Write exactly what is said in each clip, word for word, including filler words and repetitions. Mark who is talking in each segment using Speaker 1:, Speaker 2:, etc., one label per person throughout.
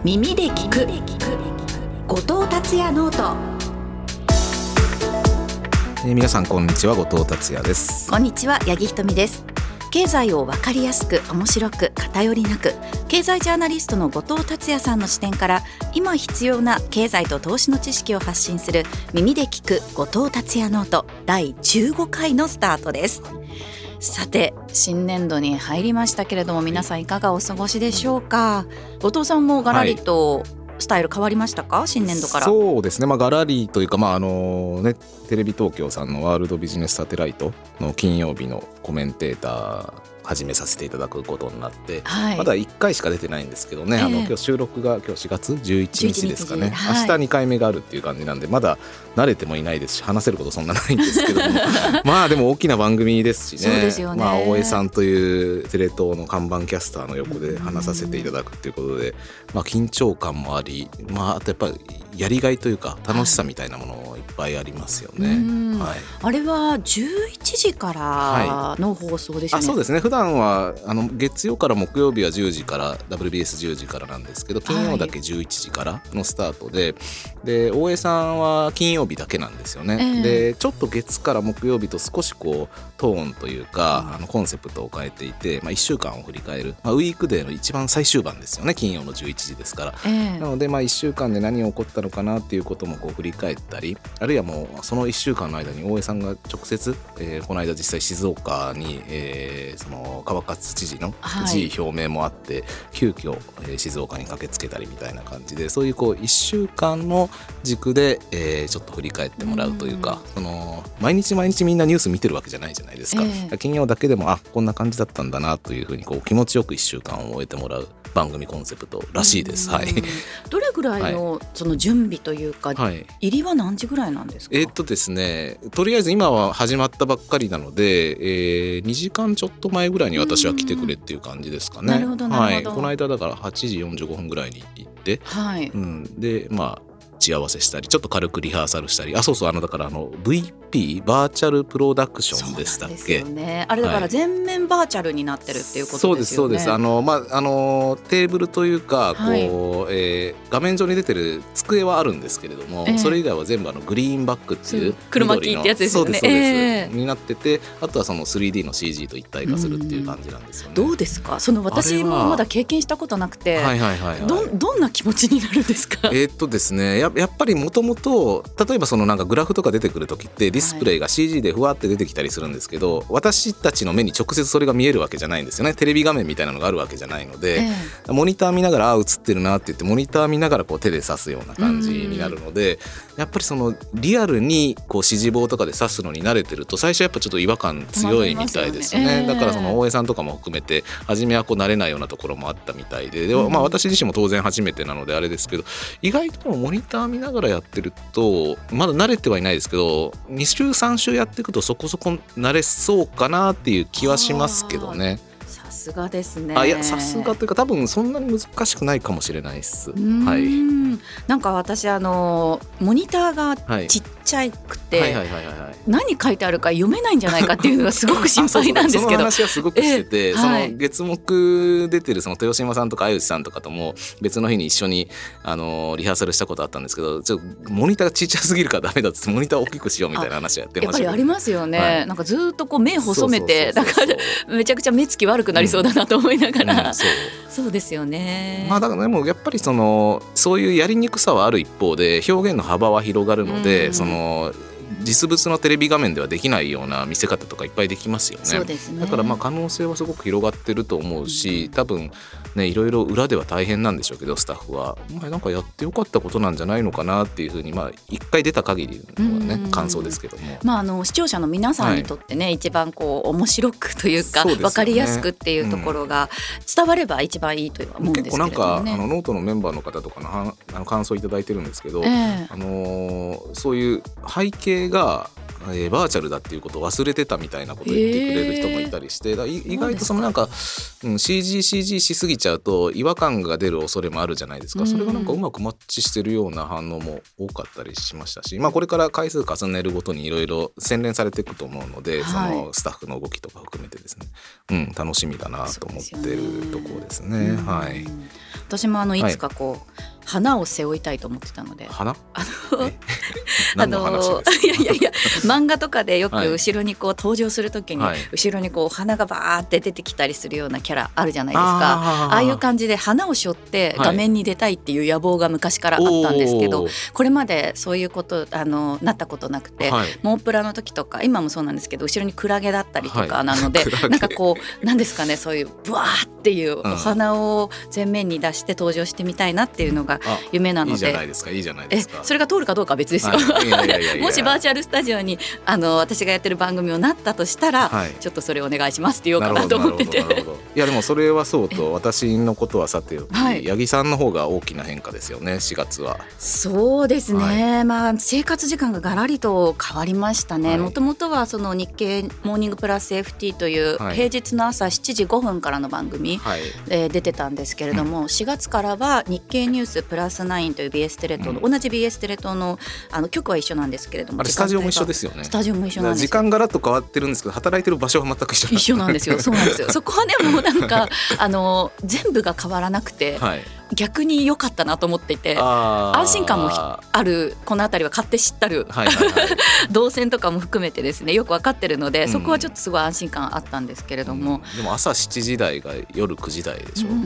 Speaker 1: 耳で聞く後藤達也ノート。
Speaker 2: えー、皆さんこんにちは、後藤達也です。
Speaker 1: こんにちは、八木ひとみです。経済を分かりやすく面白く偏りなく、経済ジャーナリストの後藤達也さんの視点から今必要な経済と投資の知識を発信する耳で聞く後藤達也ノートだいじゅうごかいのスタートです。さて、新年度に入りましたけれども、皆さんいかがお過ごしでしょうか。後藤さんもガラリとスタイル変わりましたか、新年度から。
Speaker 2: そうですね、まあ、ガラリというか、まああのね、テレビ東京さんのワールドビジネスサテライトの金曜日のコメンテーター始めさせていただくことになって、はい、まだいっかいしか出てないんですけどね、えー、あの今日収録が今日しがつじゅういちにちですかね、はい、明日にかいめがあるっていう感じなんで、まだ慣れてもいないですし、話せることそんなないんですけどもまあでも大きな番組ですしね。
Speaker 1: そうですよね。
Speaker 2: まあ、大江さんというテレ東の看板キャスターの横で話させていただくっていうことで、まあ、緊張感もあり、まあ、あとやっぱりやりがいというか楽しさみたいなものもいっぱいありますよね。はい、あ
Speaker 1: れはじゅういちじからの放送ですよね。はい、あ、
Speaker 2: そうですね。普段はあの月曜から木曜日はじゅうじから ダブリュービーエスじゅうじからなんですけど、金曜だけじゅういちじからのスタートで、はい、で大江さんは金曜日だけなんですよね。えー、でちょっと月から木曜日と少しこうトーンというか、うん、あのコンセプトを変えていて、まあ、いっしゅうかんを振り返る、まあ、ウィークデーの一番最終盤ですよね、金曜のじゅういちじですから。えー、なので、まあ、いっしゅうかんで何が起こったのかなっていうこともこう振り返ったり、あるいはもうそのいっしゅうかんの間に大江さんが直接、えー、この間実際静岡に、えー、その川勝知事の辞意表明もあって、はい、急遽、えー、静岡に駆けつけたりみたいな感じで、そういうこういっしゅうかんの軸で、えー、ちょっと振り返ってもらうというか、その毎日毎日みんなニュース見てるわけじゃないじゃないですか。えー、金曜だけでもあこんな感じだったんだなというふうにこう気持ちよくいっしゅうかんを終えてもらう番組コンセプトらしいです。はい、
Speaker 1: どれぐらいのその準備というか、はい、入りは何時ぐらいなんですか。
Speaker 2: えーっとですね、とりあえず今は始まったばっかりなので、えー、にじかんちょっと前ぐらいに私は来てくれっていう感じですかね。
Speaker 1: なるほどなるほど。
Speaker 2: はい、この間だからはちじよんじゅうごふんぐらいに行って、はい、うん、でまあ打ち合わせしたり、ちょっと軽くリハーサルしたり、あそうそうあのだからあの ブイピー バーチャルプロダクションでしたっけ。
Speaker 1: そうなんですよね。あれだから全面バーチャルになってるっていうことですよね。
Speaker 2: そうですそうです。あの、まあ、あのテーブルというかこう、はい、えー、画面上に出てる机はあるんですけれども、えー、それ以外は全部あのグリーンバックっていう
Speaker 1: 車機ってやつですよね。
Speaker 2: そうですそうです、えー、になってて、あとはその スリーディー の シージー と一体化するっていう感じなんですよね。
Speaker 1: どうですか、その私もまだ経験したことなくて、はいはいはいはい、ど, どんな気持ちになるんですか。
Speaker 2: えー、っとですね や, やっぱりもともと例えばそのなんかグラフとか出てくるときってディスプレイが シージー でふわって出てきたりするんですけど、はい、私たちの目に直接それが見えるわけじゃないんですよね。テレビ画面みたいなのがあるわけじゃないので、えー、モニター見ながらあ映ってるなって言ってモニター見ながらこう手で指すような感じになるので、やっぱりそのリアルにこう指示棒とかで指すのに慣れてると最初やっぱちょっと違和感強いみたいですよね。えー、だからその大江さんとかも含めて初めはこう慣れないようなところもあったみたいで、で、まあ、私自身も当然初めてなのであれですけど、意外とモニター見ながらやってるとまだ慣れてはいないですけど、に週さん週やっていくとそこそこ慣れそうかなっていう気はしますけどね。
Speaker 1: さすがですね。
Speaker 2: あ、いやさすがというか多分そんなに難しくないかもしれないです。はい、
Speaker 1: なんか私あのモニターがちっちゃくて何書いてあるか読めないんじゃないかっていうのがすごく心配なんですけど
Speaker 2: その話はすごくしてて、えーはい、その月木出てるその豊島さんとか相内さんとかとも別の日に一緒にあのリハーサルしたことあったんですけど、ちょっとモニターがちっちゃすぎるからダメだってモニターを大きくしようみたいな話やってました。
Speaker 1: やっぱりありますよね。はい、なんかずっとこう目細めてだからめちゃくちゃ目つき悪くなりそうだなと思いながら、うんうん、そう、そうですよね。
Speaker 2: まあだからでもやっぱりそのそういうやりにくさはある一方で表現の幅は広がるので、うん、その実物のテレビ画面ではできないような見せ方とかいっぱいできますよね。
Speaker 1: そうですね。
Speaker 2: だからまあ可能性はすごく広がってると思うし、多分ねいろいろ裏では大変なんでしょうけどスタッフは、まあ、なんかやってよかったことなんじゃないのかなっていうふうにまあ一回出た限りのね感想ですけども、
Speaker 1: まあ、あの視聴者の皆さんにとってね、はい、一番こう面白くというかう、ね、分かりやすくっていうところが伝われば一番いいとは思うんですけれどもね。
Speaker 2: 結構なんかあのノートのメンバーの方とかのあの感想いただいてるんですけど、えー、あのー、そういう背景経がえー、バーチャルだっていうことを忘れてたみたいなことを言ってくれる人もいたりして、だい意外とそのなんか、うん、シージーシージー しすぎちゃうと違和感が出る恐れもあるじゃないですか。それがなんかうまくマッチしてるような反応も多かったりしましたし、まあ、これから回数重ねるごとにいろいろ洗練されていくと思うので、はい、そのスタッフの動きとか含めてですね、うん、楽しみだなと思ってるところですね。はい、
Speaker 1: 私もあのいつかこう、はい、花を背負いたいと思ってたので、
Speaker 2: 花
Speaker 1: あの何の話ですか？いやいやいや漫画とかでよく後ろにこう登場するときに、はい、後ろにこう花がバーって出てきたりするようなキャラあるじゃないですか。 あ, ああいう感じで花を背負って画面に出たいっていう野望が昔からあったんですけど、はい、これまでそういうことあのなったことなくて、はい、モープラの時とか今もそうなんですけど後ろにクラゲだったりとかなので、はい、なんかこうなんですかね、そういうブワーっていうお花を前面に出して登場してみたいなっていうのが夢なので、
Speaker 2: いいじゃないですか、いいじゃないですか。
Speaker 1: えそれが通るかどうかは別ですよ、はい、いやいやいやいやもしバーチャルスタジオにあの私がやってる番組をなったとしたら、はい、ちょっとそれお願いしますって言おうかなと思ってて、
Speaker 2: いやでもそれはそうと私のことはさておき、はい、八木さんの方が大きな変化ですよね。しがつは
Speaker 1: そうですね、はい、まあ、生活時間がガラリと変わりましたね。もともとはその日経モーニングプラス エフティー という平日の朝しちじごふんからの番組、はい、えー、出てたんですけれども、うん、しがつからは日経ニュースプラスナインという ビーエス テレ東の、うん、同じ ビーエス テレ東 の, あの局は一緒なんですけれども、
Speaker 2: あれスタジオも一緒ですよね。
Speaker 1: スタジオも一緒なんですよ。
Speaker 2: 時間がらっと変わってるんですけど働いてる場所は全く一緒
Speaker 1: 一緒なんですよ。そうなんですよ。そこはねもうなんかあの全部が変わらなくて、はい、逆に良かったなと思っていて、安心感もあるこのあたりは勝手知ったる、はいはいはい、動線とかも含めてですねよく分かってるので、うん、そこはちょっとすごい安心感あったんですけれども、
Speaker 2: うん、でも朝しちじ台が夜くじ台でしょ、うん、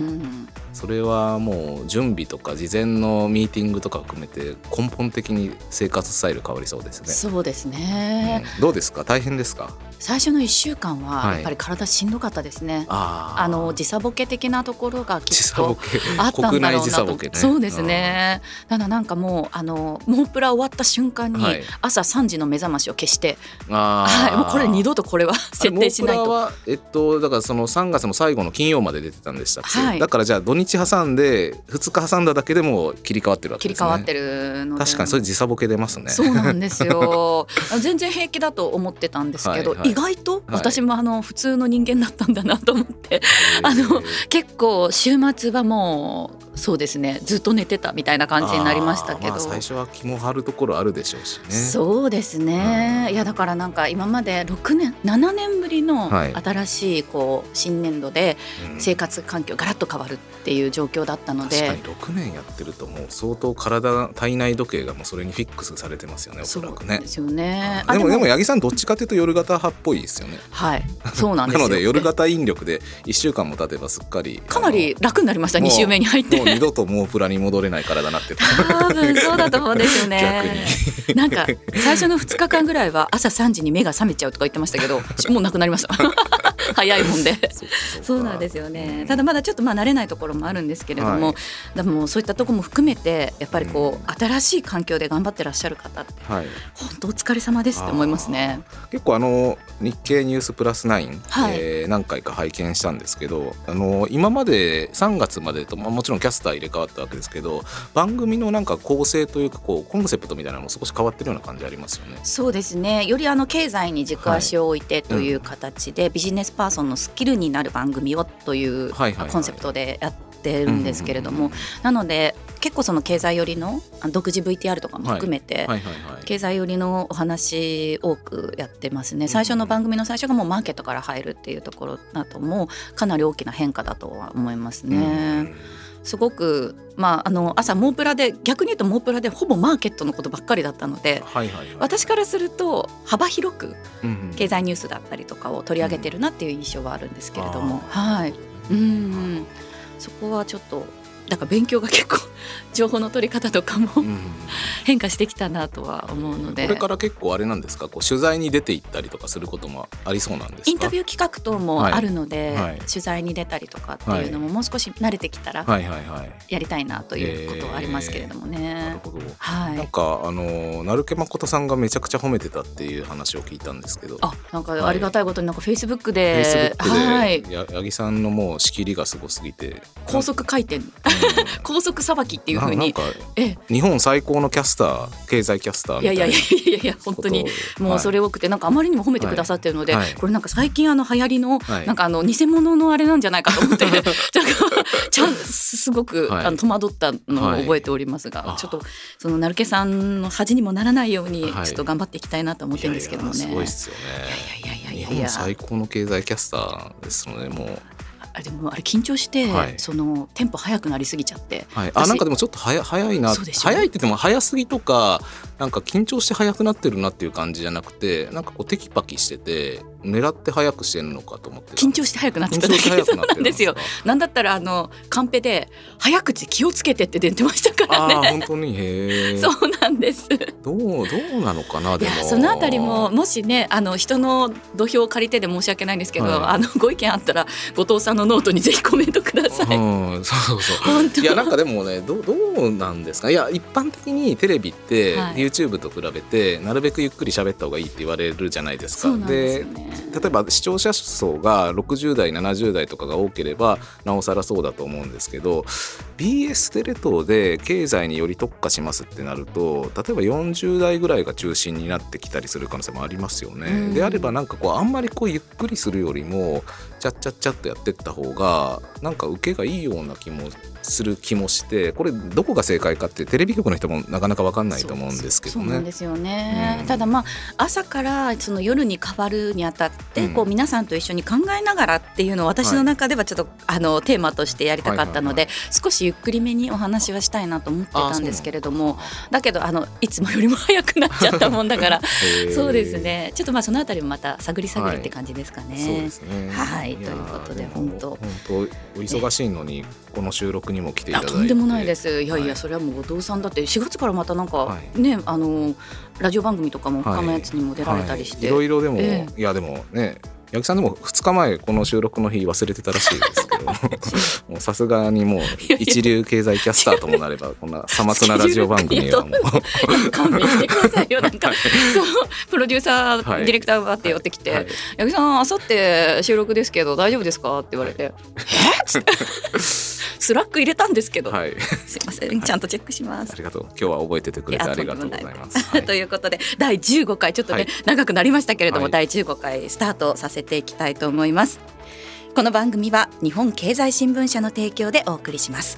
Speaker 2: それはもう準備とか事前のミーティングとか含めて根本的に生活スタイル変わりそうですね。
Speaker 1: そうですね、
Speaker 2: うん、どうですか、大変ですか？
Speaker 1: 最初のいっしゅうかんはやっぱり体しんどかったですね、はい、ああの時差ボケ的なところがきっとあったんだろうなと、ね、そうですね。ただなんかもうあのモープラ終わった瞬間に朝さんじの目覚ましを消して、はい、もうこれ二度とこれは設定しないと。
Speaker 2: モープラは、えっと、だからそのさんがつの最後の金曜まで出てたんでしたっけ、はい、だからじゃあ土日挟んでふつか挟んだだけでも切り替わってるわけですね。
Speaker 1: 切り替わってるので
Speaker 2: 確かにそれ時差ボケ出ますね。
Speaker 1: そうなんですよ全然平気だと思ってたんですけど、はいはい、意外と私もあの普通の人間だったんだなと思って、はい、あの結構週末はもうそうですねずっと寝てたみたいな感じになりましたけど、
Speaker 2: まあ、最初は気も張るところあるでしょうしね。
Speaker 1: そうですね、うん、いやだからなんか今までろくねんななねんぶりの新しいこう新年度で生活環境がらっと変わるっていう状況だったので、
Speaker 2: 確かにろくねんやってるともう相当体体内時計がもうそれにフィックスされてますよね、おそらくね。
Speaker 1: そうですよね。
Speaker 2: でもでも八木さんどっちかというと夜型派っぽいですよね。
Speaker 1: はいそうなんですよ
Speaker 2: なので夜型引力でいっしゅうかんも経てばすっかり
Speaker 1: かなり楽になりました。に週目に入って
Speaker 2: もう二度とモープラに戻れない体になってた
Speaker 1: 多分そうだと思うんですよね逆になんか最初のふつかかんぐらいは朝さんじに目が覚めちゃうとか言ってましたけどもうなくなりました早いもんでそ, そうなんですよね。ただまだちょっとまあ慣れないところもあるんですけれども、はい、でもそういったところも含めてやっぱりこう、うん、新しい環境で頑張ってらっしゃる方って、はい、本当お疲れ様ですって思いますね。
Speaker 2: 結構あの日経ニュースプラスナイン、はい、えー、何回か拝見したんですけど、あの今までさんがつまでと、まあ、もちろんキャスター入れ替わったわけですけど、番組のなんか構成というかこうコンセプトみたいなのも少し変わってるような感じありますよね。
Speaker 1: そうですね、よりあの経済に軸足を置いてという形で、はい、うん、ビジネスパーソンのスキルになる番組をというコンセプトでやってるんですけれども、なので結構その経済寄りの独自 ブイティーアール とかも含めて経済寄りのお話多くやってますね。最初の番組の最初がもうマーケットから入るっていうところだともうかなり大きな変化だとは思いますね。すごく、まあ、あの朝モープラで逆に言うとモープラでほぼマーケットのことばっかりだったので、はいはいはい、私からすると幅広く経済ニュースだったりとかを取り上げてるなっていう印象はあるんですけれども、うん、はい、うん、そこはちょっとだから勉強が結構情報の取り方とかも、うん、変化してきたなとは思うので、
Speaker 2: これから結構あれなんですか、こう取材に出て行ったりとかすることもありそうなんですか？
Speaker 1: インタビュー企画等もあるので、はいはい、取材に出たりとかっていうのももう少し慣れてきたらやりたいなということはありますけれどもね、えー、なるほど、はい、
Speaker 2: なんかあの成毛誠さんがめちゃくちゃ褒めてたっていう話を聞いたんですけど、
Speaker 1: あ、なんかありがたいことになんかフェイスブックで、
Speaker 2: フェイスブックで、はい、八木さんのもう仕切りがすごすぎて
Speaker 1: 高速回転高速さばきっていう風に
Speaker 2: なんか日本最高のキャスター経済キャスターみたいな。
Speaker 1: いやいやいやいや本当にもうそれ多くて、なんかあまりにも褒めてくださってるので、はいはい、これなんか最近あの流行りの、はい、なんかあの偽物のあれなんじゃないかと思ってちゃんすごく、はい、あの戸惑ったのを覚えておりますが、はい、ちょっとその成毛さんの恥にもならないようにちょっと頑張っていきたいなと思ってるんですけどもね。
Speaker 2: いやいやすごいですよね。いやいやいやいやいや日本最高の経済キャスターですので、もう
Speaker 1: あれでもあれ緊張して、はい、そのテンポ速くなりすぎちゃって、
Speaker 2: はい、あなんかでもちょっと早早いな、早いって言っても早すぎとかなんか緊張して速くなってるなっていう感じじゃなくて、なんかこうテキパキしてて狙って速くしてるのかと思って。
Speaker 1: 緊張して速くなってただけそうなんですよ。なんだったらあのカンペで早口気をつけてって出てましたからね。
Speaker 2: あ本当にへ
Speaker 1: そうなんです。
Speaker 2: どうどうなのかな。でも
Speaker 1: いやそのあたりももしねあの人の土俵を借りてで申し訳ないんですけど、はい、あのご意見あったら後藤さんのノートにぜひコメントください。
Speaker 2: うん、そうそうそういやなんかでもね ど, どうなんですか。いや一般的にテレビって、はい、YouTube と比べてなるべくゆっくり喋った方がいいって言われるじゃないですか。
Speaker 1: そうなんですよね。
Speaker 2: で例えば視聴者層がろくじゅう代ななじゅう代とかが多ければなおさらそうだと思うんですけど、 ビーエス テレ東で経済により特化しますってなると例えばよんじゅう代ぐらいが中心になってきたりする可能性もありますよね、うん、であればなんかこうあんまりこうゆっくりするよりもチャッチャッチャッとやっていった方がなんか受けがいいような気もする気もして、これどこが正解かってテレビ局の人もなかなか分かんないと思うんですけどね。
Speaker 1: そうなんですよね、うん、ただまあ朝からその夜に変わるにあたって、うん、こう皆さんと一緒に考えながらっていうのを私の中ではちょっと、はい、あのテーマとしてやりたかったので、はいはいはい、少しゆっくりめにお話はしたいなと思ってたんですけれども、だけどあのいつもよりも早くなっちゃったもんだからそうですね、ちょっとまあそのあたりもまた探り探りって感じですかね、はい、
Speaker 2: そうですね、
Speaker 1: はい、ということで本当
Speaker 2: 本当お忙しいのにこの収録にも来ていただいて。
Speaker 1: とんでもないです。いやいや、はい、それはもう後藤さんだってしがつからまたなんか、はい、ねあのラジオ番組とかも他のやつにも出られたりして、
Speaker 2: はいはい、いろいろでも、
Speaker 1: えー、
Speaker 2: いやでもね八木さんでもふつかまえこの収録の日忘れてたらしいですけどもうさすがにもう一流経済キャスターともなればこんなさまつなラジオ番組はもう
Speaker 1: 勘弁してくださいよ。なんかそうプロデューサー、はい、ディレクターがって寄ってきて、はい、八木さんあさって収録ですけど大丈夫ですかって言われて、はい、えっスラック入れたんですけど、はい、すいませんちゃんとチェックします、
Speaker 2: はい、ありがとう。今日は覚えててくれてありがとうございます、はい、
Speaker 1: ということでだいじゅうごかいちょっとね、はい、長くなりましたけれども、はい、だいじゅうごかいスタートさせていきたいと思います。この番組は日本経済新聞社の提供でお送りします。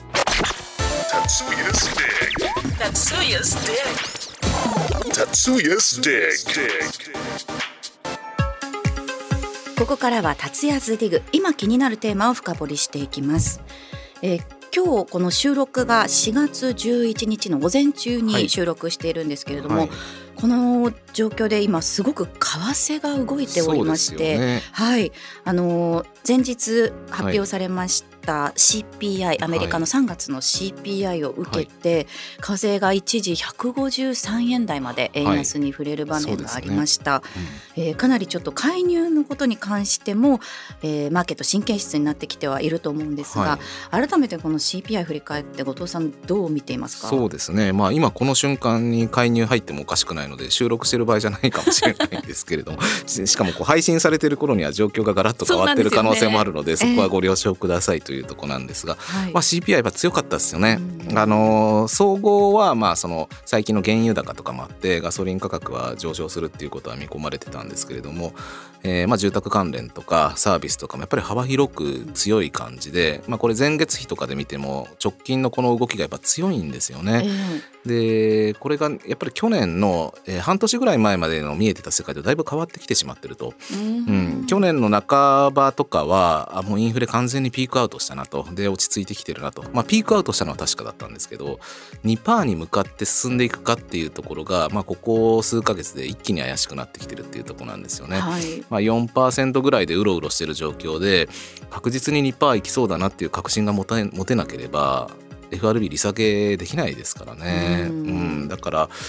Speaker 1: ここからは達也ズディグ、今気になるテーマを深掘りしていきます。えー今日この収録がしがつじゅういちにちの午前中に収録しているんですけれども、はいはい、この状況で今すごく為替が動いておりまして、ね、はい、あの前日発表されました シーピーアイ、はい、アメリカのさんがつの シーピーアイ を受けて、はい、為替が一時ひゃくごじゅうさんえん台まで円安に触れる場面がありました、はいねうんえー、かなりちょっと介入のことに関しても、えー、マーケット神経質になってきてはいると思うんですが、はい、改めてこの シーピーアイ 振り返って後藤さんどう見ていますか？
Speaker 2: そうですね、まあ、今この瞬間に介入入ってもおかしくないので収録してる場合じゃないかもしれないんですけれどもしかもこう配信されている頃には状況がガラッと変わっている可能性もあるので、 そ, で、ね、そこはご了承くださいというところなんですが、えーまあ、シーピーアイ は強かったですよね、うん、あの総合はまあその最近の原油高とかもあってガソリン価格は上昇するっていうことは見込まれてたんですけれども、えー、まあ住宅関連とかサービスとかもやっぱり幅広く強い感じで、まあ、これ前月比とかで見ても直近のこの動きがやっぱ強いんですよね、えー、でこれがやっぱり去年の、えー、半年ぐらい前までの見えてた世界とだいぶ変わってきてしまってると、うんうん、去年の半ばとかはあもうインフレ完全にピークアウトしたなと、で落ち着いてきてるなと、まあ、ピークアウトしたのは確かだったんですけど にパーセント に向かって進んでいくかっていうところが、まあ、ここ数ヶ月で一気に怪しくなってきてるっていうところなんですよね、はいまあ、よんパーセント ぐらいでうろうろしてる状況で確実に にパーセント いきそうだなっていう確信が持て、持てなければ エフアールビー 利下げできないですからね、うん、うん、だからう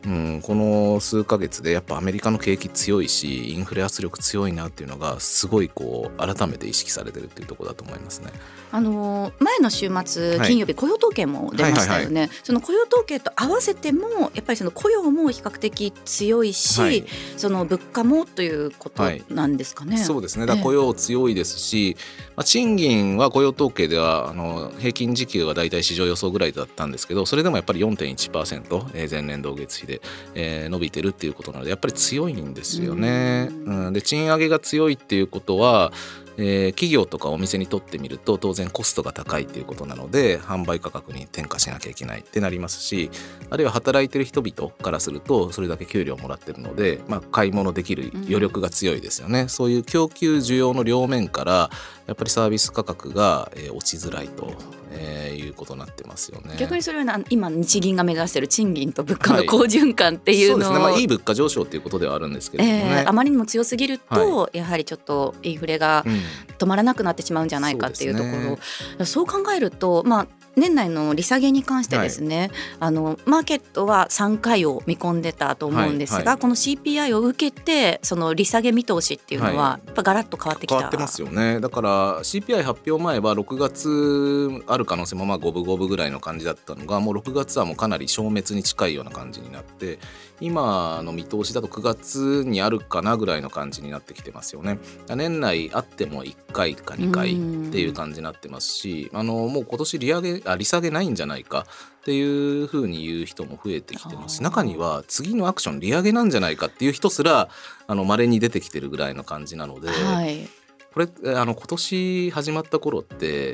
Speaker 2: うん、この数ヶ月でやっぱアメリカの景気強いしインフレ圧力強いなっていうのがすごいこう改めて意識されてるっていうところだと思いますね。
Speaker 1: あの前の週末金曜日、はい、雇用統計も出ましたよね、はいはいはい、その雇用統計と合わせてもやっぱりその雇用も比較的強いし、はい、その物価もということなんですかね、
Speaker 2: はい、そうですね。だから雇用強いですし、ええまあ、賃金は雇用統計ではあの平均時給はだいたい市場予想ぐらいだったんですけど、それでもやっぱり よんてんいちパーセント、えー、前年同月比で、えー、伸びてるっていうことなのでやっぱり強いんですよね。うん、うん、で賃上げが強いっていうことはえー、企業とかお店にとってみると当然コストが高いっていうことなので販売価格に転嫁しなきゃいけないってなりますし、あるいは働いてる人々からするとそれだけ給料をもらってるので、まあ、買い物できる余力が強いですよね、うん、そういう供給需要の両面からやっぱりサービス価格が、えー、落ちづらいと、えー、いうことになってますよね。
Speaker 1: 逆にそれは今日銀が目指している賃金と物価の好循環っていうのを、はい、そうですね、
Speaker 2: まあ、いい物価上昇っていうことではあるんですけれどもね、
Speaker 1: えー、あまりにも強すぎると、はい、やはりちょっとインフレが止まらなくなってしまうんじゃないかっていうところ、そうですね、そう考えると、まあ年内の利下げに関してですね、はい、あのマーケットはさんかいを見込んでたと思うんですが、はいはい、この シーピーアイ を受けてその利下げ見通しっていうのはやっぱガラッと変わってきた、
Speaker 2: 変わってますよね。だから シーピーアイ 発表前はろくがつある可能性もまあ五分五分ぐらいの感じだったのが、もうろくがつはもうかなり消滅に近いような感じになって、今の見通しだとくがつにあるかなぐらいの感じになってきてますよね。年内あってもいっかいかにかいっていう感じになってますし、あのもう今年利上げあ利下げないんじゃないかっていう風に言う人も増えてきてます。中には次のアクション利上げなんじゃないかっていう人すらあの稀に出てきてるぐらいの感じなので、はい、これあの今年始まった頃って、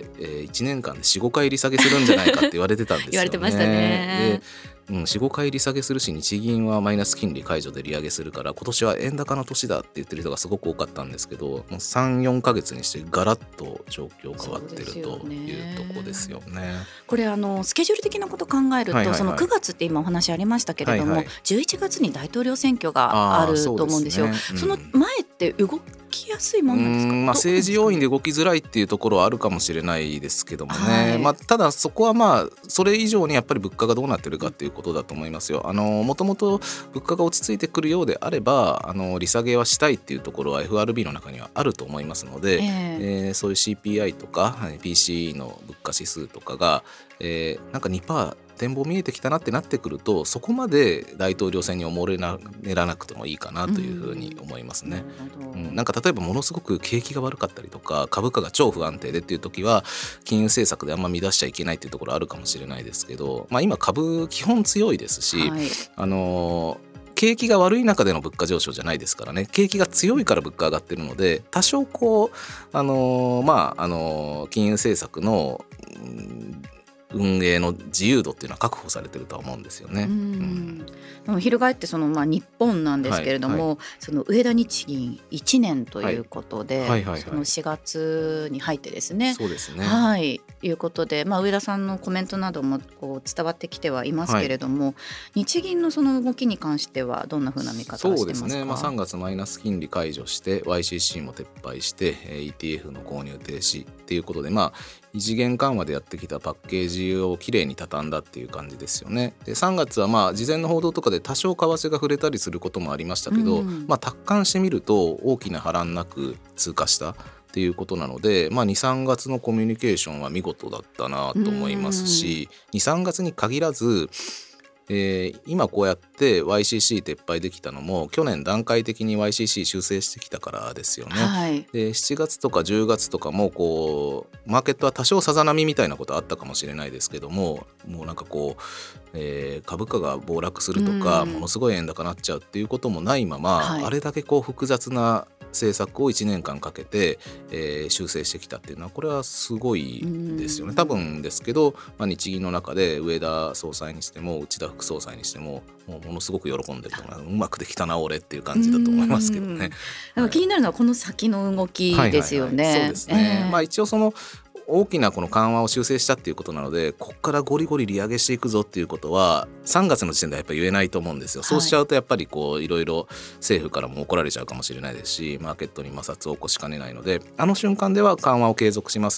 Speaker 2: えー、いちねんかんで よん,ご 回利下げするんじゃないかって言われてたんですよね
Speaker 1: 言われてましたね。
Speaker 2: でうん、よん,ご 回利下げするし日銀はマイナス金利解除で利上げするから今年は円高の年だって言ってる人がすごく多かったんですけど、もう さん,よん ヶ月にしてガラッと状況変わってるというところですよね。
Speaker 1: これあのスケジュール的なことを考えると、はいはいはい、そのくがつって今お話ありましたけれども、はいはい、じゅういちがつに大統領選挙があると思うんですよ。 そ, です、ねうん、その前って動きやすいものなんですか？
Speaker 2: うん、まあ、政治要因で動きづらいっていうところはあるかもしれないですけどもね、はいまあ、ただそこはまあそれ以上にやっぱり物価がどうなってるかっていうことだと思いますよ。あのもともと物価が落ち着いてくるようであればあの利下げはしたいっていうところは エフアールビー の中にはあると思いますので、えーえー、そういう シーピーアイ とか ピーシーイー の物価指数とかが、えー、なんか にパーセント展望見えてきたなってなってくると、そこまで大統領選に思れな練らなくてもいいかなというふうに思いますね、うんうん、なんか例えばものすごく景気が悪かったりとか株価が超不安定でっていう時は金融政策であんま乱しちゃいけないっていうところあるかもしれないですけど、まあ、今株基本強いですし、はい、あのー景気が悪い中での物価上昇じゃないですからね。景気が強いから物価上がってるので多少こうあのー、まああのー、金融政策の、うん運営の自由度っていうのは確保されてるとは思うんですよね。うん
Speaker 1: うん、翻ってその、まあ、日本なんですけれども、はいはい、その上田日銀いちねんということで、はいはいはいはい、そのしがつに入ってですね、
Speaker 2: そうですね、
Speaker 1: はい、いうことで、まあ、上田さんのコメントなどもこう伝わってきてはいますけれども、はい、日銀のその動きに関してはどんなふうな見方をしてますか？
Speaker 2: そうですね、まあ、さんがつマイナス金利解除して ワイシーシー も撤廃して イーティーエフ の購入停止っていうことで、まあ異次元緩和でやってきたパッケージをきれいに畳んだっていう感じですよね。でさんがつはまあ事前の報道とかで多少為替が触れたりすることもありましたけど、うんまあ、達観してみると大きな波乱なく通過したっていうことなので、まあ、にさんがつのコミュニケーションは見事だったなと思いますし、にさんがつに限らずえー、今こうやって ワイシーシー 撤廃できたのも去年段階的に ワイシーシー 修正してきたからですよね、はい、でしちがつとかじゅうがつとかもこうマーケットは多少さざ波みたいなことあったかもしれないですけども、もうなんかこう、えー、株価が暴落するとか、うん、ものすごい円高になっちゃうっていうこともないまま、はい、あれだけこう複雑な政策をいちねんかんかけて、えー、修正してきたっていうのはこれはすごいですよね。多分ですけど、まあ、日銀の中で上田総裁にしても内田副総裁にしてももうものすごく喜んでると思う。うまくできたな俺っていう感じだと思いますけどね。
Speaker 1: はい、気になるのはこの先の動きですよね。はいはいはい、そうですね、
Speaker 2: えーまあ、一応その大きなこの緩和を修正したっていうことなのでここからゴリゴリ利上げしていくぞっていうことはさんがつの時点ではやっぱり言えないと思うんですよ。そうしちゃうとやっぱりこういろいろ政府からも怒られちゃうかもしれないですしマーケットに摩擦を起こしかねないので、あの瞬間では緩和を継続しますっ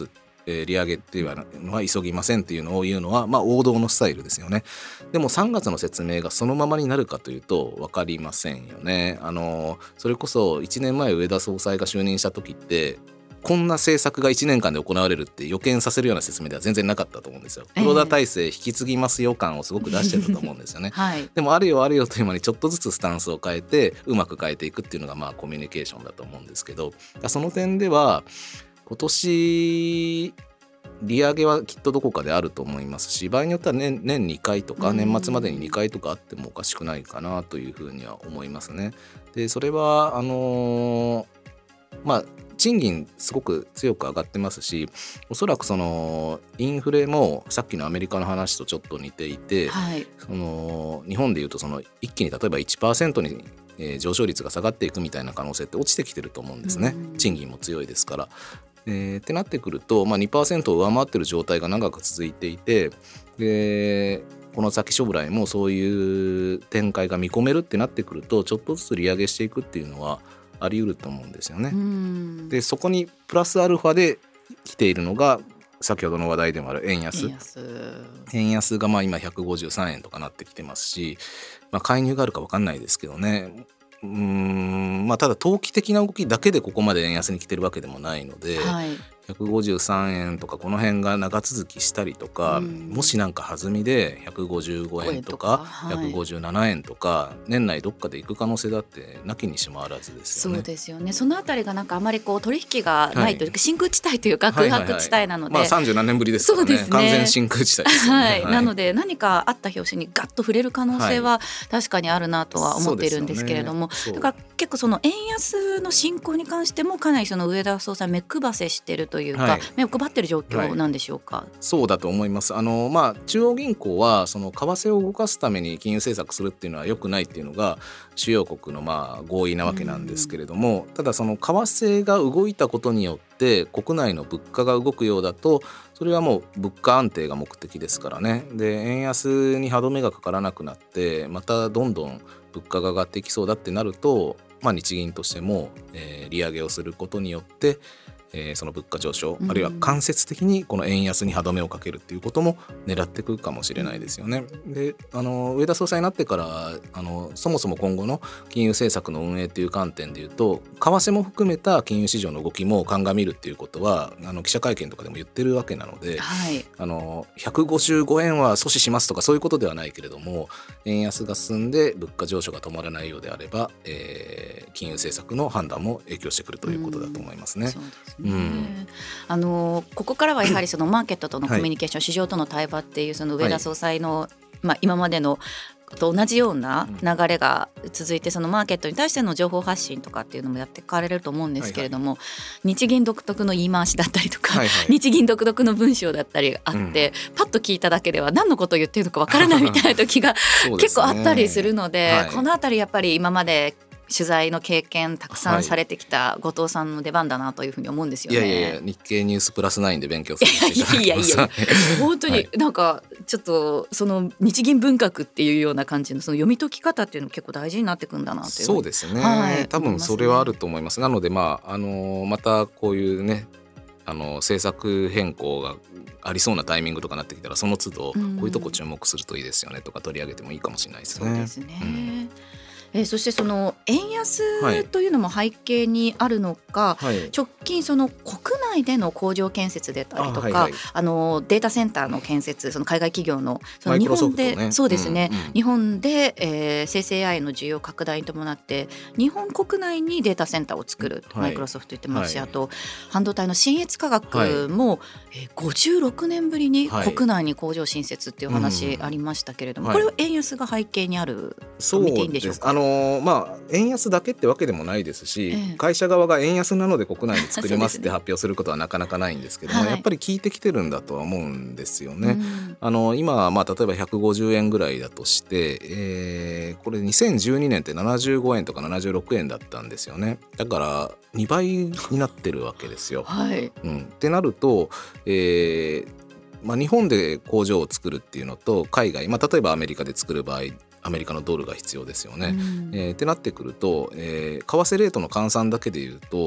Speaker 2: えー、利上げっていうのは急ぎませんっていうのを言うのは、まあ、王道のスタイルですよね。でもさんがつの説明がそのままになるかというと分かりませんよね。あのそれこそいちねんまえ植田総裁が就任した時ってこんな政策がいちねんかんで行われるって予見させるような説明では全然なかったと思うんですよ。黒田体制引き継ぎますよ感をすごく出してたと思うんですよね、はい、でもあるよあるよという間にちょっとずつスタンスを変えてうまく変えていくっていうのがまあコミュニケーションだと思うんですけど、その点では今年利上げはきっとどこかであると思いますし、場合によっては 年, 年にかいとか年末までににかいとかあってもおかしくないかなというふうには思いますね。でそれはあのー、まあ賃金すごく強く上がってますし、おそらくそのインフレもさっきのアメリカの話とちょっと似ていて、はい、その日本でいうとその一気に例えば いちパーセント に、えー、上昇率が下がっていくみたいな可能性って落ちてきてると思うんですね。賃金も強いですから、えー、ってなってくると、まあ、にパーセント を上回ってる状態が長く続いていて、でこの先将来もそういう展開が見込めるってなってくるとちょっとずつ利上げしていくっていうのはあり得ると思うんですよね。でそこにプラスアルファで来ているのが先ほどの話題でもある円安円安、円安がまあ今ひゃくごじゅうさんえんとかなってきてますし、まあ、介入があるか分かんないですけどね。うーん、まあ、ただ投機的な動きだけでここまで円安に来てるわけでもないので、はい、ひゃくごじゅうさんえんとかこの辺が長続きしたりとか、うん、もしなんか弾みでひゃくごじゅうごえんとかひゃくごじゅうななえんとか年内どっかで行く可能性だってなきにしもあらずですよね。
Speaker 1: そうですよね。そのあたりがなんかあまりこう取引がないというか、はい、真空地帯というか空白地帯なので、
Speaker 2: はいはいはい、まあ、さんじゅうなんねんぶりですから ね, ね完全真空地帯ですよね、
Speaker 1: はいはい、なので何かあった拍子にガッと触れる可能性は確かにあるなとは思っているんですけれども、はい、だから結構その円安の進行に関してもかなりその植田総裁目配せしてるというか、はい、目を配ってる状況なんでしょうか。はい、
Speaker 2: そうだと思います。あの、まあ、中央銀行はその為替を動かすために金融政策するっていうのは良くないっていうのが主要国のまあ合意なわけなんですけれども、ただその為替が動いたことによって国内の物価が動くようだとそれはもう物価安定が目的ですからね。で円安に歯止めがかからなくなってまたどんどん物価が上がっていきそうだってなると、まあ、日銀としても、えー、利上げをすることによってえー、その物価上昇、あるいは間接的にこの円安に歯止めをかけるっていうことも狙っていくかもしれないですよね。であの植田総裁になってからあのそもそも今後の金融政策の運営っていう観点でいうと為替も含めた金融市場の動きも鑑みるっていうことはあの記者会見とかでも言ってるわけなので、はい、あのひゃくごじゅうごえんは阻止しますとかそういうことではないけれども円安が進んで物価上昇が止まらないようであれば、えー、金融政策の判断も影響してくるということだと思いますね。
Speaker 1: うん、あのここからはやはりそのマーケットとのコミュニケーション、はい、市場との対話っていうその植田総裁の、はい、まあ、今までのと同じような流れが続いてそのマーケットに対しての情報発信とかっていうのもやっていかれると思うんですけれども、はいはい、日銀独特の言い回しだったりとか、はいはい、日銀独特の文章だったりがあって、うん、パッと聞いただけでは何のことを言ってるのかわからないみたいな時が結構あったりするので、はい、このあたりやっぱり今まで取材の経験たくさんされてきた後藤さんの出番だなというふうに思うんですよね。
Speaker 2: いやいやいや日経ニュースプラスナインで勉強させていただきます。いやいやいや
Speaker 1: 本当になんかちょっとその日銀文学っていうような感じのその読み解き方っていうのも結構大事になってくるんだなという。
Speaker 2: そうですね、はい、多分それはあると思います。なのでまああのまたこういうねあの政策変更がありそうなタイミングとかになってきたらその都度こういうとこ注目するといいですよねとか取り上げてもいいかもしれないですね。
Speaker 1: そうですね、うんえー、そしてその円安というのも背景にあるのか、はい、直近その国内での工場建設であったりとかあ、はいはい、あのデータセンターの建設その海外企業 の, その日本で、ね、そうですね、うんうん、日本で、えー、生成 エーアイ の需要拡大に伴って日本国内にデータセンターを作る、はい、マイクロソフト言ってますし、はい、あと半導体の信越化学も、はいえー、ごじゅうろくねんぶりに国内に工場新設っていう話ありましたけれども、はい、これは円安が背景にあると見ていいんでしょうか。
Speaker 2: あのーまあ、円安だけってわけでもないですし、ええ、会社側が円安なので国内に作りますって発表することはなかなかないんですけども、はい、やっぱり効いてきてるんだとは思うんですよね、うん、あの今はまあ例えばひゃくごじゅうえんぐらいだとして、えー、これにせんじゅうにねんってななじゅうごえんとかななじゅうろくえんだったんですよね。だからにばいになってるわけですよ、はいうん、ってなると、えーまあ、日本で工場を作るっていうのと海外、まあ、例えばアメリカで作る場合アメリカのドルが必要ですよね、うんえー、ってなってくると、えー、為替レートの換算だけでいうと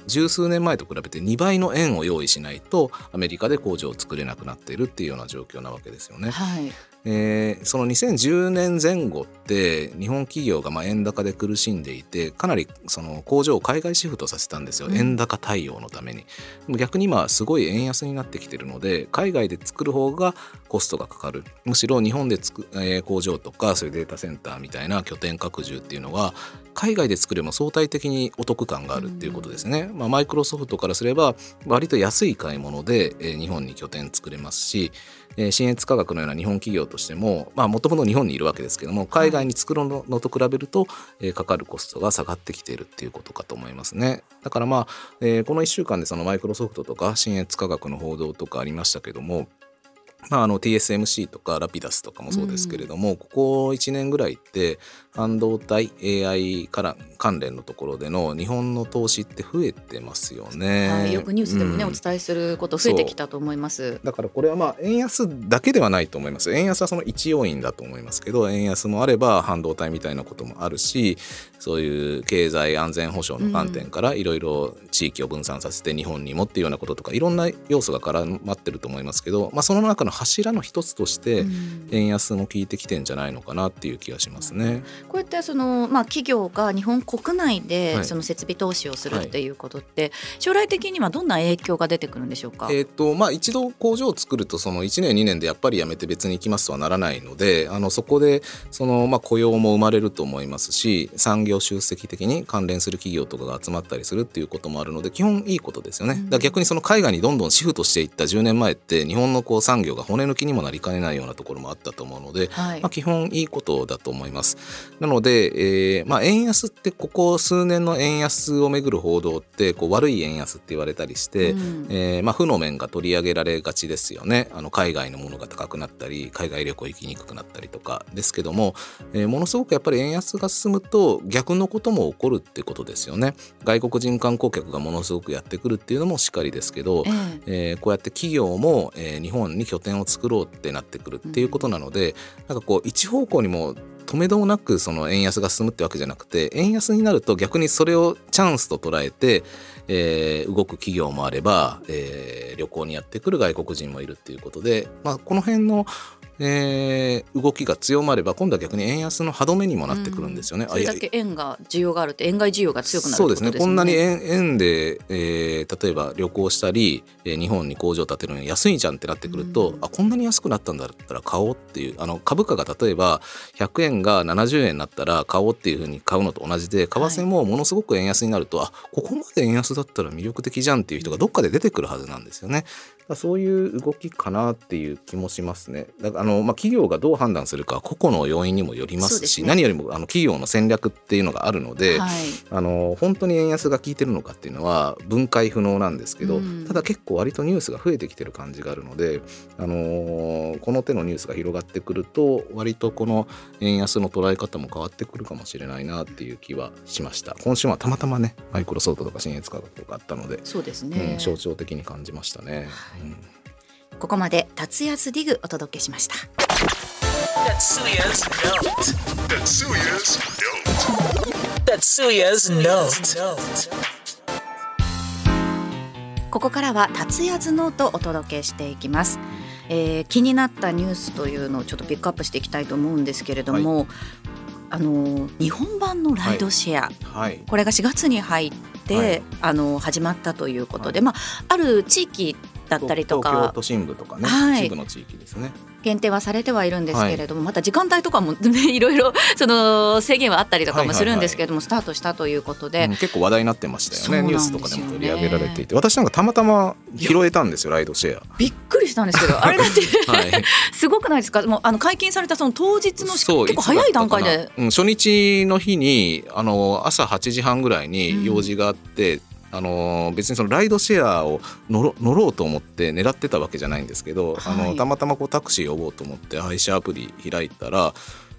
Speaker 2: 十数年前と比べてにばいの円を用意しないとアメリカで工場を作れなくなっているっていうような状況なわけですよね。
Speaker 1: はい。
Speaker 2: えー、そのにせんじゅうねんぜん後って日本企業がまあ円高で苦しんでいて、かなりその工場を海外シフトさせたんですよ、うん、円高対応のために。でも逆に今すごい円安になってきてるので、海外で作る方がコストがかかる。むしろ日本でつく、えー、工場とかそういうデータセンターみたいな拠点拡充っていうのは海外で作れば相対的にお得感があるっていうことですね。まあ、マイクロソフトからすれば割と安い買い物で、えー、日本に拠点作れますし、えー、信越化学のような日本企業としてももともと日本にいるわけですけども、海外に作るのと比べると、えー、かかるコストが下がってきているっていうことかと思いますね。だからまあ、えー、このいっしゅうかんでそのマイクロソフトとか信越化学の報道とかありましたけども、まあ、あの ティーエスエムシー とかラピダスとかもそうですけれども、うん、ここいちねんぐらいって半導体 エーアイ から関連のところでの日本の投資って増えてますよね、
Speaker 1: はい、よくニュースでもね、うん、お伝えすること増えてきたと思います。
Speaker 2: だからこれはまあ円安だけではないと思います。円安はその一要因だと思いますけど、円安もあれば半導体みたいなこともあるし、そういう経済安全保障の観点からいろいろ地域を分散させて日本にもっていうようなこととかいろんな要素が絡まってると思いますけど、まあ、その中の柱の一つとして円安も効いてきてんじゃないのかなっていう気がしますね。
Speaker 1: こうやってその、まあ、企業が日本国内でその設備投資をするっていうことって、はい、将来的にはどんな影響が出てくるんでしょうか。
Speaker 2: えーとまあ、一度工場を作るとそのいちねんにねんでやっぱりやめて別に行きますとはならないので、あのそこでその、まあ、雇用も生まれると思いますし、産業集積的に関連する企業とかが集まったりするっていうこともあるので基本いいことですよね。だから逆にその海外にどんどんシフトしていったじゅうねんまえって日本のこう産業が骨抜きにもなりかねないようなところもあったと思うので、はい、まあ、基本いいことだと思います。なので、えーまあ、円安ってここ数年の円安をめぐる報道ってこう悪い円安って言われたりして、うん、えーまあ、負の面が取り上げられがちですよね。あの海外のものが高くなったり海外旅行行きにくくなったりとかですけども、えー、ものすごくやっぱり円安が進むと逆のことも起こるってことですよね。外国人観光客がものすごくやってくるっていうのもしかりですけど、えーえー、こうやって企業も、えー、日本に拠点を作ろうってなってくるっていうことなので、うん、なんかこう一方向にも止めどもなくその円安が進むってわけじゃなくて、円安になると逆にそれをチャンスと捉えて、えー、動く企業もあれば、えー、旅行にやってくる外国人もいるっていうことで、まあ、この辺のえー、動きが強まれば今度は逆に円安の歯止めにもなってくるんですよね、うん、
Speaker 1: それだけ円が需要があるって円買い需要が強くなるって
Speaker 2: そう
Speaker 1: ことですね。
Speaker 2: ですね。こんなに 円, 円で、えー、例えば旅行したり、えー、日本に工場建てるのに安いじゃんってなってくると、うん、あこんなに安くなったんだったら買おうっていう、あの株価が例えばひゃくえんがななじゅうえんになったら買おうっていう風に買うのと同じで、為替もものすごく円安になると、はい、あここまで円安だったら魅力的じゃんっていう人がどっかで出てくるはずなんですよね。そういう動きかなっていう気もしますね。だからあの、まあ、企業がどう判断するか個々の要因にもよりますし、ね、何よりもあの企業の戦略っていうのがあるので、はい、あの本当に円安が効いてるのかっていうのは分解不能なんですけど、うん、ただ結構割とニュースが増えてきてる感じがあるので、あのー、この手のニュースが広がってくると割とこの円安の捉え方も変わってくるかもしれないなっていう気はしました。今週はたまたまねマイクロソフトとか信越化学とかあったので、
Speaker 1: そうですね、
Speaker 2: うん、象徴的に感じましたね。うん、
Speaker 1: ここまで達安ディグお届けしました。ここからは達安ノートをお届けしていきます。えー、気になったニュースというのをちょっとピックアップしていきたいと思うんですけれども、はい、あの日本版のライドシェア、はいはい、これがしがつに入って、はい、あの始まったということで、はい、まあ、ある地域だったりとか
Speaker 2: 東京都心部とかね、
Speaker 1: はい、
Speaker 2: 一部の地域ですね、
Speaker 1: 限定はされてはいるんですけれども、はい、また時間帯とかも、ね、いろいろその制限はあったりとかもするんですけれども、はいはいはい、スタートしたということで、
Speaker 2: うん、結構話題になってましたよね。ニュースとかでも取り上げられていて、私なんかたまたま拾えたんですよライドシェア。びっ
Speaker 1: くりしたんですけどあれだって、はい、すごくないですか。もうあの解禁されたその当日の結構早い段階で、
Speaker 2: うん、初日の日にあの朝はちじはんぐらいに用事があって、うん、あの別にそのライドシェアを乗 ろ, 乗ろうと思って狙ってたわけじゃないんですけど、はい、あのたまたまこうタクシー呼ぼうと思って配車アプリ開いたら、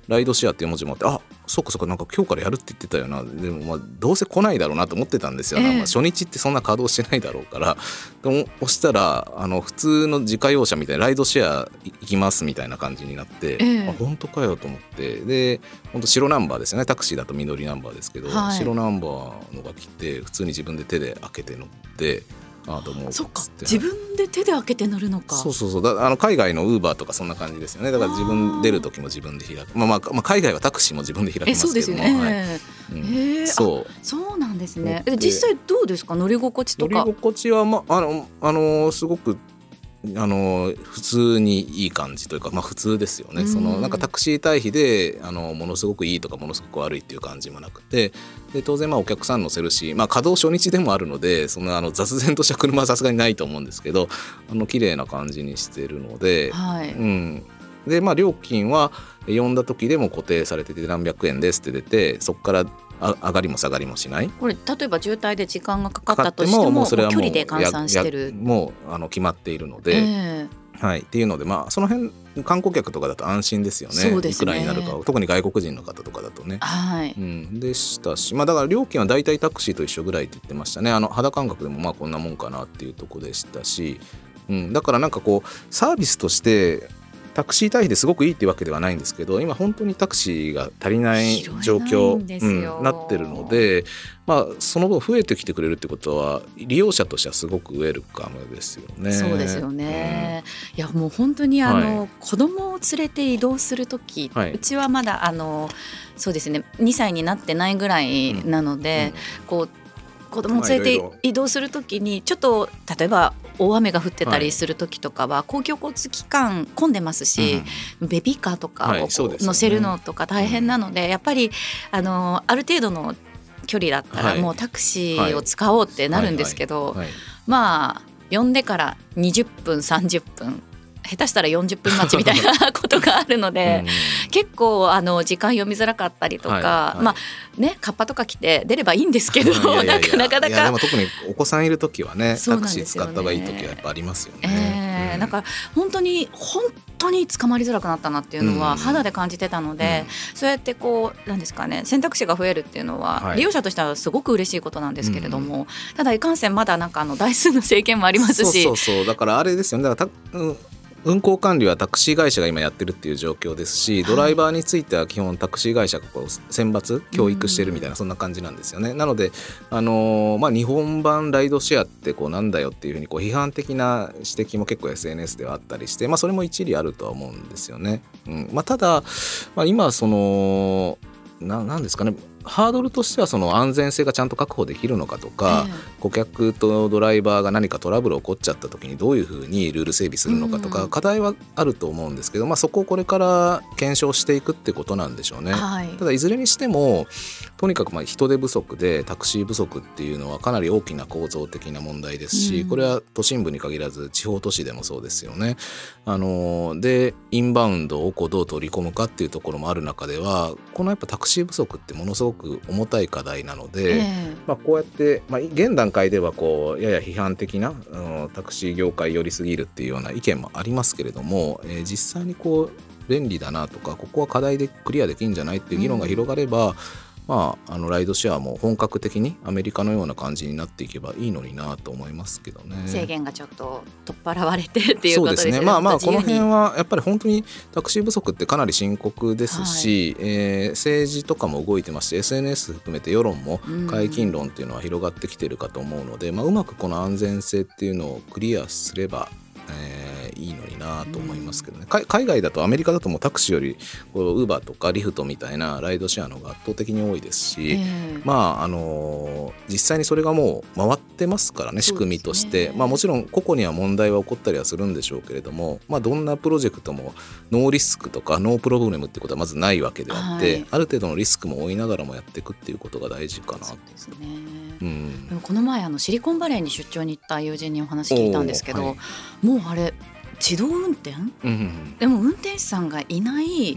Speaker 2: ライドシェアっていう文字もあって、あそっかそっかなんか今日からやるって言ってたよな、でもまあどうせ来ないだろうなと思ってたんですよ、えーまあ、初日ってそんな稼働してないだろうから、でも押したらあの普通の自家用車みたいなライドシェア行きますみたいな感じになって、えー、あ本当かよと思って、で本当白ナンバーですよね、タクシーだと緑ナンバーですけど、はい、白ナンバーのが来て普通に自分で手で開けて乗って、あどうも
Speaker 1: そっか自分で手で開けて乗るのか。
Speaker 2: そうそうそうだあの海外のウーバーとかそんな感じですよね。だから自分出る時も自分で開く、まあまあまあ、海外はタクシーも自分で開きますけども、そうですよね、はいうんえー、そう
Speaker 1: そうなんですね。実際どうですか乗り心地とか。
Speaker 2: 乗り心地は、まあのあのすごくあの普通にいい感じというか、まあ、普通ですよね、うん、そのなんかタクシー対比であのものすごくいいとかものすごく悪いっていう感じもなくて、で当然まあお客さん乗せるし、まあ、稼働初日でもあるのでそのあの雑然とした車はさすがにないと思うんですけど、あの綺麗な感じにしてるので、はいうんでまあ、料金は呼んだ時でも固定されてて何百円ですって出て、そこからあ上がりも下がりもしない。
Speaker 1: これ例えば渋滞で時間がかかったとしても、もうそれはもう距離で換算してる、
Speaker 2: もうあの決まっているので、えーはい、っていうので、まあ、その辺観光客とかだと安心ですよ ね, そうですねいくらになるか、特に外国人の方とかだとね、はいうん、でしたし、まあ、だから料金はだいたいタクシーと一緒ぐらいって言ってましたね。あの肌感覚でもまあこんなもんかなっていうとこでしたし、うん、だからなんかこうサービスとしてタクシー対比ですごくいいっていうわけではないんですけど、今本当にタクシーが足りない状況に、うん、なってるので、まあ、その分増えてきてくれるってことは利用者としてはすごくウェルカムですよね。
Speaker 1: そうですよね、うん、いやもう本当にあの、はい、子供を連れて移動するとき、はい、うちはまだあのそうですねにさいになってないぐらいなので、うんうん、こう子供を連れて移動するときにちょっと例えば大雨が降ってたりするときとかは公共交通機関混んでますし、うん、ベビーカーとかを乗せるのとか大変なので、やっぱりあのある程度の距離だったらもうタクシーを使おうってなるんですけど、まあ呼んでからにじゅっぷんさんじゅっぷん下手したらよんじゅっぷん待ちみたいなことがあるので、うん、結構あの時間読みづらかったりとか、はいはい、まあねカッパとか着て出ればいいんですけど、いやいやいやなかなかいやで
Speaker 2: も特にお子さんいるときはねタクシー使った方がいいときはやっぱありますよね。
Speaker 1: えーうん、なんか本当に本当に捕まりづらくなったなっていうのは肌で感じてたので、うん、そうやってこうなんですかね選択肢が増えるっていうのは、はい、利用者としてはすごく嬉しいことなんですけれども、うん、ただいかんせんまだなんかあの台数の制限もありますし、
Speaker 2: そうそうそうだからあれですよね、だからた、うん運行管理はタクシー会社が今やってるっていう状況ですし、ドライバーについては基本タクシー会社がこう選抜教育してるみたいな、そんな感じなんですよね。なので、あのーまあ、日本版ライドシェアってこうなんだよっていうふうにこう批判的な指摘も結構 エスエヌエス ではあったりして、まあ、それも一理あるとは思うんですよね。うんまあ、ただ、まあ、今そのななんですかねハードルとしてはその安全性がちゃんと確保できるのかとか、えー、顧客とドライバーが何かトラブル起こっちゃった時にどういうふうにルール整備するのかとか、うん、課題はあると思うんですけど、まあ、そこをこれから検証していくってことなんでしょうね、はい、ただいずれにしてもとにかくまあ人手不足でタクシー不足っていうのはかなり大きな構造的な問題ですし、うん、これは都心部に限らず地方都市でもそうですよね。あのでインバウンドをこうどう取り込むかっていうところもある中では、このやっぱタクシー不足ってものすごく重たい課題なので、えーまあ、こうやって、まあ、現段階ではこうやや批判的な、うん、タクシー業界寄りすぎるっていうような意見もありますけれども、えー、実際にこう便利だなとかここは課題でクリアできるんじゃないっていう議論が広がれば、うんまあ、あのライドシェアも本格的にアメリカのような感じになっていけばいいのになと思いますけどね。
Speaker 1: 制限がちょっと取っ払われてっていうことですね。
Speaker 2: そうですね。まあまあこの辺はやっぱり本当にタクシー不足ってかなり深刻ですし、はいえー、政治とかも動いてますし エスエヌエス 含めて世論も解禁論っていうのは広がってきてるかと思うので、まあ、うまくこの安全性っていうのをクリアすればえー、いいのになと思いますけどね。海外だとアメリカだともうタクシーよりウーバーとかリフトみたいなライドシェアの方が圧倒的に多いですし、えー、まああのー、実際にそれがもう回ってますからね仕組みとして、まあ、もちろん個々には問題は起こったりはするんでしょうけれども、まあ、どんなプロジェクトもノーリスクとかノープロブレムってことはまずないわけであって、はい、ある程度のリスクも負いながらもやっていくっていうことが大事かな。
Speaker 1: そうですね、うん、でもこの前あのシリコンバレーに出張に行った友人にお話聞いたんですけど、はい、もうあれ自動運転、うんうんうん、でも運転手さんがいない、うん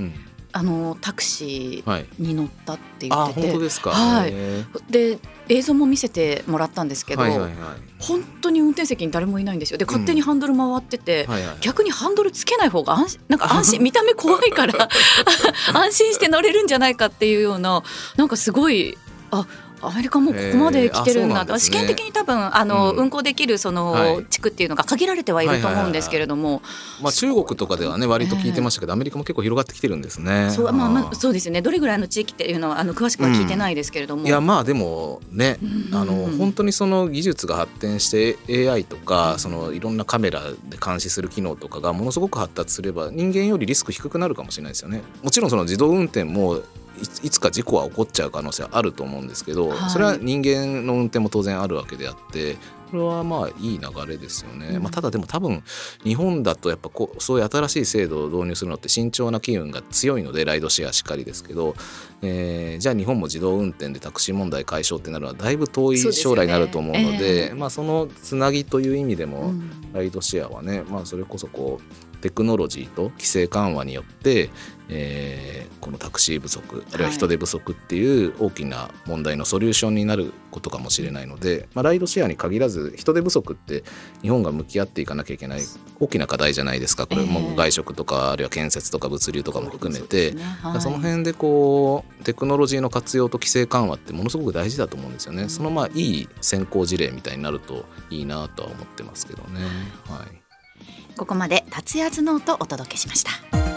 Speaker 1: あのタクシーに乗ったって言ってて、
Speaker 2: はい、あ、本当ですか。
Speaker 1: はい、で映像も見せてもらったんですけど、はいはいはい、本当に運転席に誰もいないんですよ。で勝手にハンドル回ってて、うんはいはい、逆にハンドルつけない方が安心、なんか安心見た目怖いから安心して乗れるんじゃないかっていうような、なんかすごい、あ、アメリカもここまで来てるんだと、えーね、試験的に多分あの、うん、運行できるその、はい、地区っていうのが限られてはいると思うんですけれども、はいはいはいはい、まあ、
Speaker 2: 中国とかではね割と聞いてましたけど、えー、アメリカも結構広がってきてるんですね。
Speaker 1: そう、まあまあ、そうですね。どれぐらいの地域っていうのはあの詳しくは聞いてないですけれども、
Speaker 2: うん、いやまあでもね、うん、あの本当にその技術が発展して エーアイ とか、うん、そのいろんなカメラで監視する機能とかがものすごく発達すれば人間よりリスク低くなるかもしれないですよね。もちろんその自動運転もいつか事故は起こっちゃう可能性はあると思うんですけど、はい、それは人間の運転も当然あるわけであって、これはまあいい流れですよね、うん、まあ、ただでも多分日本だとやっぱこうそういう新しい制度を導入するのって慎重な機運が強いので、ライドシェアしかりですけど、えー、じゃあ日本も自動運転でタクシー問題解消ってなるのはだいぶ遠い将来になると思うので、そうですよね。えー、まあ、そのつなぎという意味でもライドシェアはね、まあ、それこそこうテクノロジーと規制緩和によって、えー、このタクシー不足あるいは人手不足っていう大きな問題のソリューションになることかもしれないので、まあ、ライドシェアに限らず人手不足って日本が向き合っていかなきゃいけない大きな課題じゃないですか。これも外食とかあるいは建設とか物流とかも含めて、 そ, ね、はい、その辺でこうテクノロジーの活用と規制緩和ってものすごく大事だと思うんですよね。そのまあいい先行事例みたいになるといいなとは思ってますけどね、はい。
Speaker 1: ここまで達也ズノートをお届けしました。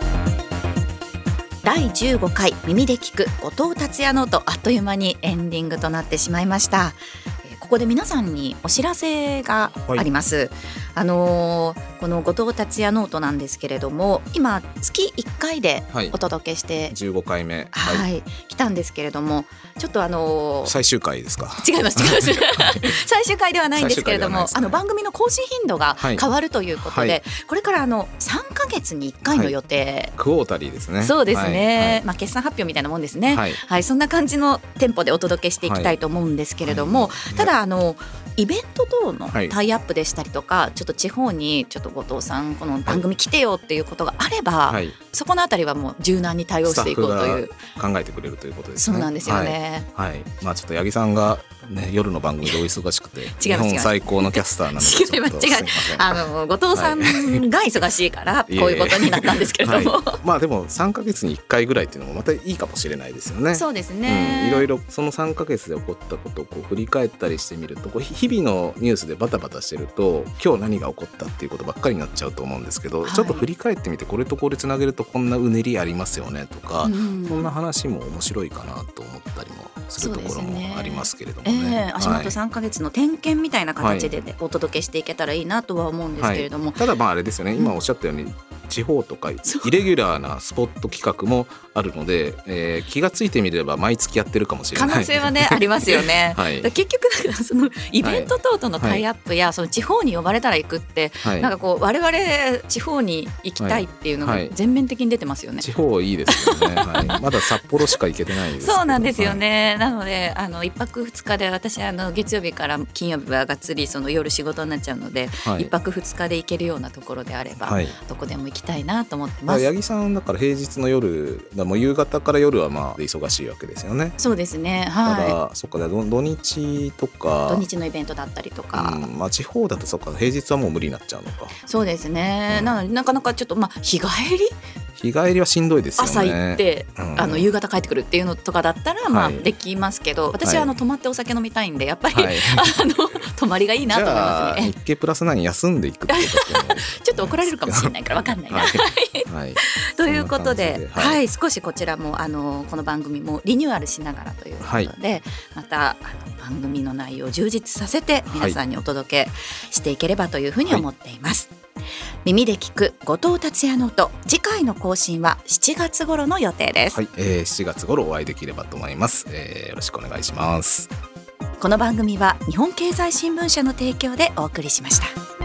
Speaker 1: だいじゅうごかい耳で聞く後藤達也ノート、あっという間にエンディングとなってしまいました。ここで皆さんにお知らせがあります、はい。あのー、この後藤達也ノートなんですけれども、今月いっかいでお届けして、はい、
Speaker 2: じゅうごかいめ、
Speaker 1: はいはい、来たんですけれども、ちょっとあのー、
Speaker 2: 最終回ですか。
Speaker 1: 違います違います最終回ではないんですけれども、ね、あの番組の更新頻度が変わるということで、はいはい、これからあのさんかげつにいっかいの予定、はい、
Speaker 2: クォータリーですね。
Speaker 1: そうですね、はいはい、まあ、決算発表みたいなもんですね、はいはい、そんな感じのテンポでお届けしていきたいと思うんですけれども、はいはい、ただあのイベント等のタイアップでしたりとか、はい、ちょっと地方にちょっと後藤さんこの番組来てよっていうことがあれば、はい、そこのあたりはもう柔軟に対応していこうという、
Speaker 2: 考えてくれるということですね。
Speaker 1: そうなんですよね、
Speaker 2: はいはい、まあ、ちょっと八木さんが、ね、夜の番組でお忙しくて日本最高のキャスターなのでちょっとすいません。
Speaker 1: あの後藤さんが忙しいからこういうことになったんですけれども、
Speaker 2: はい、まあでもさんかげつにいっかいぐらいっていうのもまたいいかもしれないですよね。
Speaker 1: そうですね、
Speaker 2: うん、いろいろそのさんかげつで起こったことをこう振り返ったりしてみると、こう日々のニュースでバタバタしてると今日何が起こったっていうことばっかりになっちゃうと思うんですけど、はい、ちょっと振り返ってみてこれとこれつなげるとこんなうねりありますよねとか、うん、そんな話も面白いかなと思ったりもするところもありますけれどもね。
Speaker 1: そうですね、えー、足元さんかげつの点検みたいな形で、ね、はい、お届けしていけたらいいなとは思うんですけれども、はい、
Speaker 2: ただまああれですよね、今おっしゃったように、うん、地方とかイレギュラーなスポット企画もあるので、えー、気がついてみれば毎月やってるかもしれない
Speaker 1: 可能性はねありますよね、はい、結局だからそのイベント等々のタイアップや、はい、その地方に呼ばれたら行くって、はい、なんかこう我々地方に行きたいっていうのが全面的に出てますよね、はいはい、
Speaker 2: 地方いいですよね、はい、まだ札幌しか行けてないですけど
Speaker 1: そうなんですよね、はい、なのであのいっぱくふつかで私あの月曜日から金曜日はがっつりその夜仕事になっちゃうので、はい、いっぱくふつかで行けるようなところであれば、はい、どこでも行きたいなと思ってます。
Speaker 2: 八木さんだから平日の夜だもう夕方から夜はまあ忙しいわけですよね。
Speaker 1: そうですね、はい、
Speaker 2: ただそっか土日とか
Speaker 1: 土日のイベントだったりとか、
Speaker 2: うん、まあ、地方だとそっか平日はもう無理になっちゃうのか。
Speaker 1: そうですね、うん、なのでなかなかちょっと、まあ、日帰り
Speaker 2: 日帰りはしんどいですよね。
Speaker 1: 朝行って、うん、あの夕方帰ってくるっていうのとかだったら、まあ、できますけど、はい、私はあの泊まってお酒飲みたいんでやっぱり、はい、あの泊まりがいいなと思いますね。
Speaker 2: 日経プラスナイン休んでいくってことも
Speaker 1: ちょっと怒られるかもしれないから分かんないな、はいはい、ということで、はいはい、少しこちらもあのこの番組もリニューアルしながらということで、はい、またあの番組の内容を充実させて皆さんにお届けしていければというふうに思っています、はい、耳で聞く後藤達也ノート、次回の更新はしちがつ頃の予定です、
Speaker 2: はい、えー、しちがつ頃お会いできればと思います、えー、よろしくお願いします。
Speaker 1: この番組は日本経済新聞社の提供でお送りしました。